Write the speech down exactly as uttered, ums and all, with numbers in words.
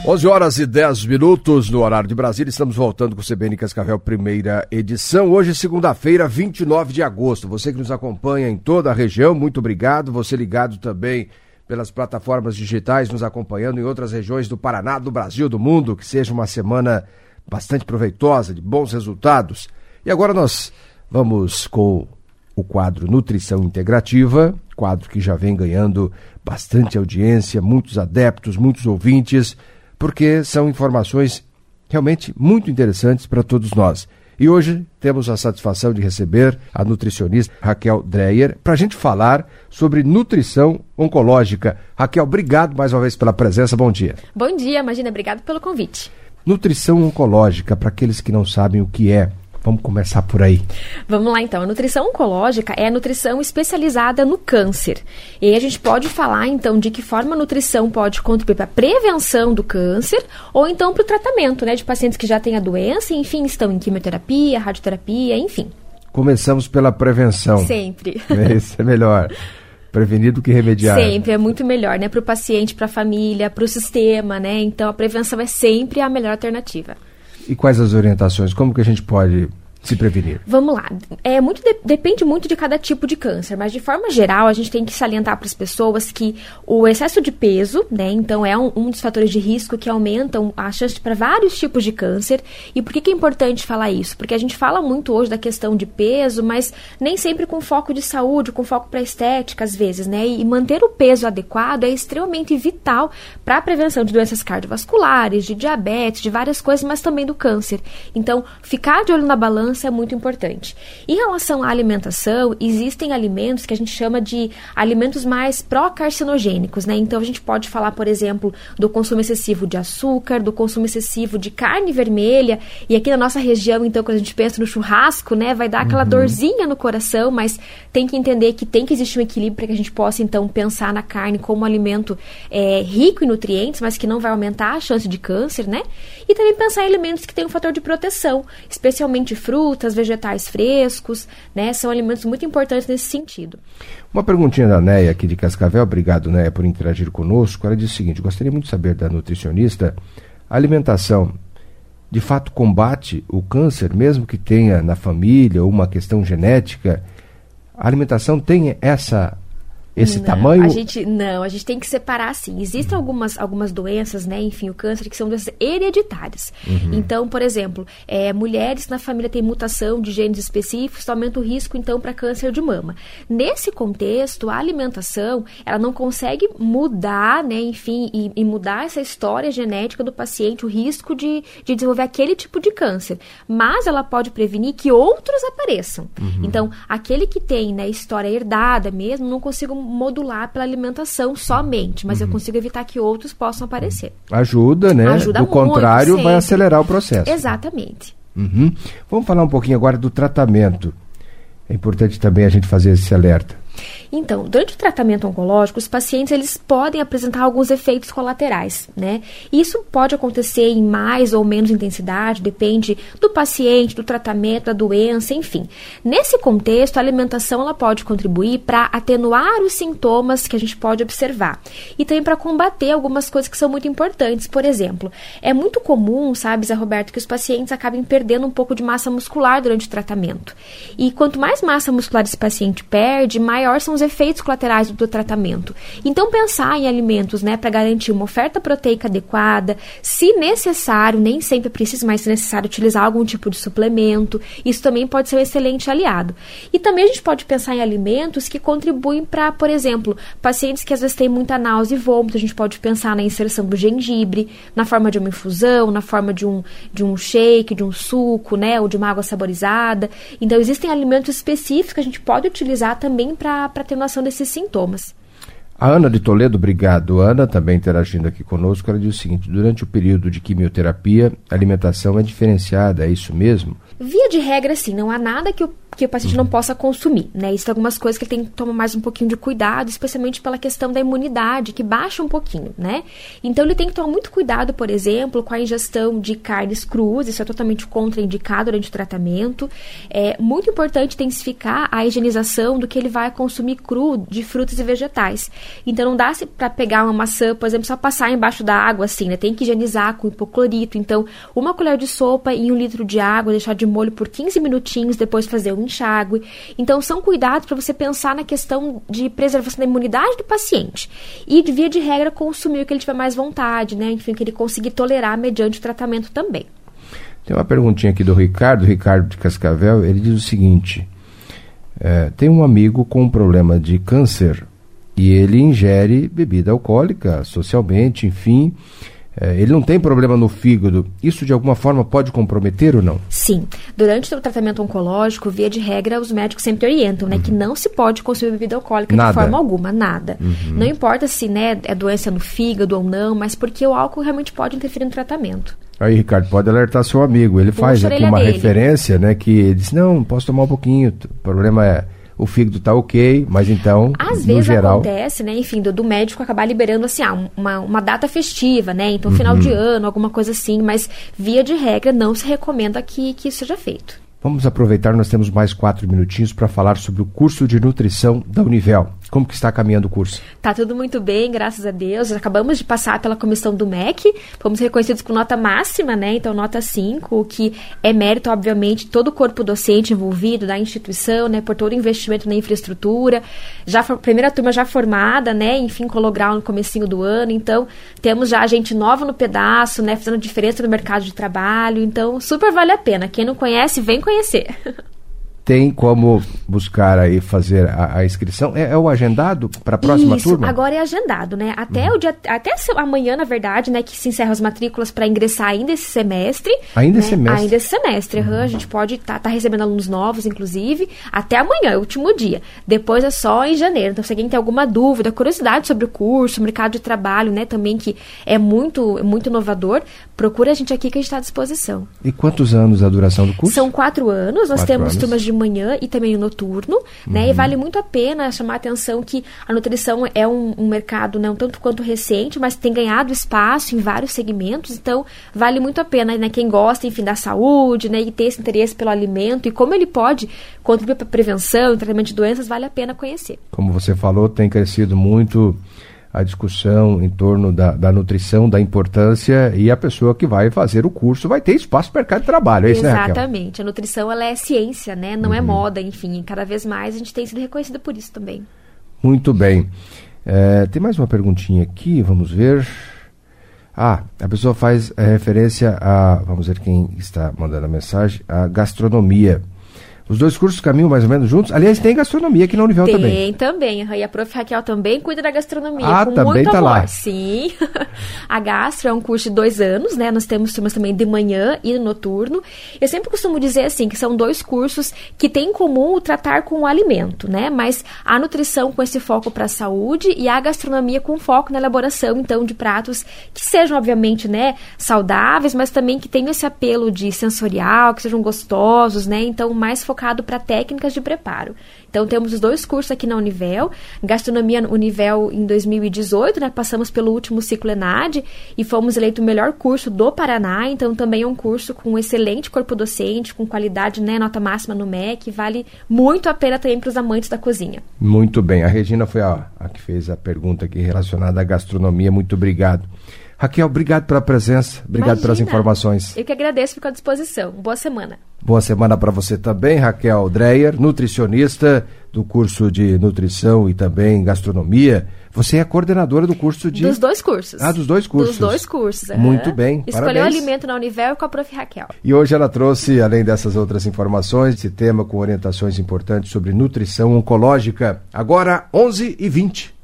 onze horas e dez minutos no horário de Brasília, estamos voltando com o C B N Cascavel, primeira edição. Hoje, segunda-feira, vinte e nove de agosto. Você que nos acompanha em toda a região, muito obrigado. Você ligado também pelas plataformas digitais, nos acompanhando em outras regiões do Paraná, do Brasil, do mundo. Que seja uma semana bastante proveitosa, de bons resultados. E agora nós vamos com o quadro Nutrição Integrativa, quadro que já vem ganhando bastante audiência, muitos adeptos, muitos ouvintes, porque são informações realmente muito interessantes para todos nós. E hoje temos a satisfação de receber a nutricionista Raquel Dreyer para a gente falar sobre nutrição oncológica. Raquel, obrigado mais uma vez pela presença, bom dia. Bom dia, Imagina, obrigado pelo convite. Nutrição oncológica, para aqueles que não sabem o que é, vamos começar por aí. Vamos lá, então. A nutrição oncológica é a nutrição especializada no câncer. E aí a gente pode falar, então, de que forma a nutrição pode contribuir para a prevenção do câncer ou, então, para o tratamento, né, de pacientes que já têm a doença, enfim, estão em quimioterapia, radioterapia, enfim. Começamos pela prevenção. Sempre. Isso é melhor. Prevenir do que remediar. Sempre, é muito melhor, né, para o paciente, para a família, para o sistema, né? Então, a prevenção é sempre a melhor alternativa. E quais as orientações? Como que a gente pode se prevenir? Vamos lá. É muito de, depende muito de cada tipo de câncer, mas de forma geral a gente tem que salientar para as pessoas que o excesso de peso, né, então é um, um dos fatores de risco que aumentam a chance para vários tipos de câncer. E por que que é importante falar isso? Porque a gente fala muito hoje da questão de peso, mas nem sempre com foco de saúde, com foco para estética às vezes, né? E manter o peso adequado é extremamente vital para a prevenção de doenças cardiovasculares, de diabetes, de várias coisas, mas também do câncer. Então, ficar de olho na balança é muito importante. Em relação à alimentação, existem alimentos que a gente chama de alimentos mais pró-carcinogênicos, né? Então, a gente pode falar, por exemplo, do consumo excessivo de açúcar, do consumo excessivo de carne vermelha, e aqui na nossa região, então, quando a gente pensa no churrasco, né, vai dar aquela uhum. dorzinha no coração, mas tem que entender que tem que existir um equilíbrio para que a gente possa, então, pensar na carne como um alimento é, rico em nutrientes, mas que não vai aumentar a chance de câncer, né? E também pensar em alimentos que têm um fator de proteção, especialmente frutas, frutas, vegetais frescos, né? São alimentos muito importantes nesse sentido. Uma perguntinha da Neia aqui de Cascavel, obrigado, Neia, por interagir conosco. Ela diz o seguinte: gostaria muito de saber da nutricionista, a alimentação de fato combate o câncer, mesmo que tenha na família ou uma questão genética? A alimentação tem essa... Esse não, tamanho? A gente, não, a gente tem que separar assim. Existem uhum. algumas, algumas doenças, né? Enfim, o câncer, que são doenças hereditárias. Uhum. Então, por exemplo, é, mulheres na família têm mutação de genes específicos, aumenta o risco, então, para câncer de mama. Nesse contexto, a alimentação, ela não consegue mudar, né? Enfim, e, e mudar essa história genética do paciente, o risco de, de desenvolver aquele tipo de câncer. Mas ela pode prevenir que outros apareçam. Uhum. Então, aquele que tem, né, história herdada mesmo, não consigo modular pela alimentação somente, mas uhum. eu consigo evitar que outros possam aparecer. Ajuda, né? Ajuda do muito, contrário, sempre. Vai acelerar o processo. Exatamente. Uhum. Vamos falar um pouquinho agora do tratamento. É importante também a gente fazer esse alerta. Então, durante o tratamento oncológico, os pacientes eles podem apresentar alguns efeitos colaterais, né? Isso pode acontecer em mais ou menos intensidade, depende do paciente, do tratamento, da doença, enfim. Nesse contexto, a alimentação ela pode contribuir para atenuar os sintomas que a gente pode observar e também para combater algumas coisas que são muito importantes. Por exemplo, é muito comum, sabe, Zé Roberto, que os pacientes acabem perdendo um pouco de massa muscular durante o tratamento. E quanto mais massa muscular esse paciente perde, maior são os efeitos colaterais do tratamento. Então, pensar em alimentos, né, para garantir uma oferta proteica adequada, se necessário, nem sempre é preciso, mas se necessário, utilizar algum tipo de suplemento, isso também pode ser um excelente aliado. E também a gente pode pensar em alimentos que contribuem para, por exemplo, pacientes que às vezes têm muita náusea e vômito, a gente pode pensar na inserção do gengibre, na forma de uma infusão, na forma de um, de um shake, de um suco, né, ou de uma água saborizada. Então, existem alimentos específicos que a gente pode utilizar também para atenuação desses sintomas. A Ana de Toledo, obrigado. Ana, também interagindo aqui conosco, ela diz o seguinte: durante o período de quimioterapia, a alimentação é diferenciada, é isso mesmo? Via de regra, sim, não há nada que o que o paciente não possa consumir, né? Isso tem algumas coisas que ele tem que tomar mais um pouquinho de cuidado, especialmente pela questão da imunidade, que baixa um pouquinho, né? Então, ele tem que tomar muito cuidado, por exemplo, com a ingestão de carnes cruas, isso é totalmente contraindicado durante o tratamento. É muito importante intensificar a higienização do que ele vai consumir cru de frutas e vegetais. Então, não dá para pegar uma maçã, por exemplo, só passar embaixo da água, assim, né? Tem que higienizar com hipoclorito. Então, uma colher de sopa em um litro de água, deixar de molho por quinze minutinhos, depois fazer um enxágue. Então, são cuidados para você pensar na questão de preservação da imunidade do paciente. E, de via de regra, consumir o que ele tiver mais vontade, né? Enfim, que ele conseguir tolerar mediante o tratamento também. Tem uma perguntinha aqui do Ricardo, Ricardo de Cascavel, ele diz o seguinte, é, tem um amigo com um problema de câncer e ele ingere bebida alcoólica socialmente, enfim, é, ele não tem problema no fígado, isso de alguma forma pode comprometer ou não? Sim, durante o tratamento oncológico, via de regra, os médicos sempre orientam, né, uhum. que não se pode consumir bebida alcoólica nada. De forma alguma, nada. Uhum. Não importa se, né, é doença no fígado ou não, mas porque o álcool realmente pode interferir no tratamento. Aí, Ricardo, pode alertar seu amigo. Ele Puxa faz aqui uma dele. referência, né? Que ele diz, não, posso tomar um pouquinho. O problema é, o fígado tá ok, mas então, Às no vezes geral... acontece, né? Enfim, do, do médico acabar liberando, assim, ah, uma, uma data festiva, né? Então, final uhum. de ano, alguma coisa assim. Mas, via de regra, não se recomenda que, que isso seja feito. Vamos aproveitar, nós temos mais quatro minutinhos para falar sobre o curso de nutrição da Univel. Como que está caminhando o curso? Tá tudo muito bem, graças a Deus. Acabamos de passar pela comissão do M E C, fomos reconhecidos com nota máxima, né? Então, nota cinco, o que é mérito, obviamente, todo o corpo docente envolvido da instituição, né? Por todo o investimento na infraestrutura. Já for, primeira turma já formada, né? Enfim, com grau no comecinho do ano. Então, temos já gente nova no pedaço, né? Fazendo diferença no mercado de trabalho. Então, super vale a pena. Quem não conhece, vem conhecer. Tem como buscar aí fazer a, a inscrição? É, é o agendado para a próxima Isso, turma? Agora é agendado, né? Até uhum. o dia, até amanhã, na verdade, né? Que se encerram as matrículas para ingressar ainda esse semestre. Ainda né? esse semestre? Ainda esse semestre. Uhum. Uhum. A gente pode estar tá, tá recebendo alunos novos, inclusive, até amanhã, é o último dia. Depois é só em janeiro. Então, se alguém tem alguma dúvida, curiosidade sobre o curso, o mercado de trabalho, né? Também que é muito, muito inovador, procura a gente aqui que a gente está à disposição. E quantos anos a duração do curso? São quatro anos. Nós quatro temos anos. turmas de manhã e também o noturno, uhum. né? E vale muito a pena chamar a atenção que a nutrição é um, um mercado, né, um tanto quanto recente, mas tem ganhado espaço em vários segmentos, então vale muito a pena, né? Quem gosta, enfim, da saúde, né, e ter esse interesse pelo alimento e como ele pode contribuir para a prevenção e tratamento de doenças, vale a pena conhecer. Como você falou, tem crescido muito a discussão em torno da, da nutrição, da importância, e a pessoa que vai fazer o curso vai ter espaço para o mercado de trabalho, é isso, né, Raquel? Exatamente. A nutrição, ela é ciência, né? Não uhum. é moda, enfim. E cada vez mais a gente tem sido reconhecido por isso também. Muito bem. É, tem mais uma perguntinha aqui, vamos ver. Ah, a pessoa faz é, referência a, vamos ver quem está mandando a mensagem, a gastronomia. Os dois cursos caminham mais ou menos juntos. Aliás, tem gastronomia aqui na Univel tem, também. Tem também. E a prof Raquel também cuida da gastronomia. Ah, com também muito tá amor. lá. Sim. A gastro é um curso de dois anos, né? Nós temos turmas também de manhã e noturno. Eu sempre costumo dizer assim, que são dois cursos que têm em comum o tratar com o alimento, né? Mas a nutrição com esse foco para a saúde e a gastronomia com foco na elaboração, então, de pratos que sejam, obviamente, né, saudáveis, mas também que tenham esse apelo de sensorial, que sejam gostosos, né? Então, mais focado para técnicas de preparo. Então, temos os dois cursos aqui na Univel. Gastronomia Univel em dois mil e dezoito, né? Passamos pelo último ciclo ENAD e fomos eleito o melhor curso do Paraná. Então, também é um curso com um excelente corpo docente, com qualidade, né? Nota máxima no M E C. Vale muito a pena também para os amantes da cozinha. Muito bem. A Regina foi a, a que fez a pergunta aqui relacionada à gastronomia. Muito obrigado. Raquel, obrigado pela presença, obrigado Imagina. pelas informações. Eu que agradeço, fico à disposição. Boa semana. Boa semana para você também, Raquel Dreyer, nutricionista do curso de nutrição e também gastronomia. Você é a coordenadora do curso de... Dos dois cursos. Ah, dos dois cursos. Dos dois cursos. Uhum. Muito bem, Escolheu parabéns. alimento na Univel com a prof Raquel. E hoje ela trouxe, além dessas outras informações, esse tema com orientações importantes sobre nutrição oncológica. Agora, onze e vinte.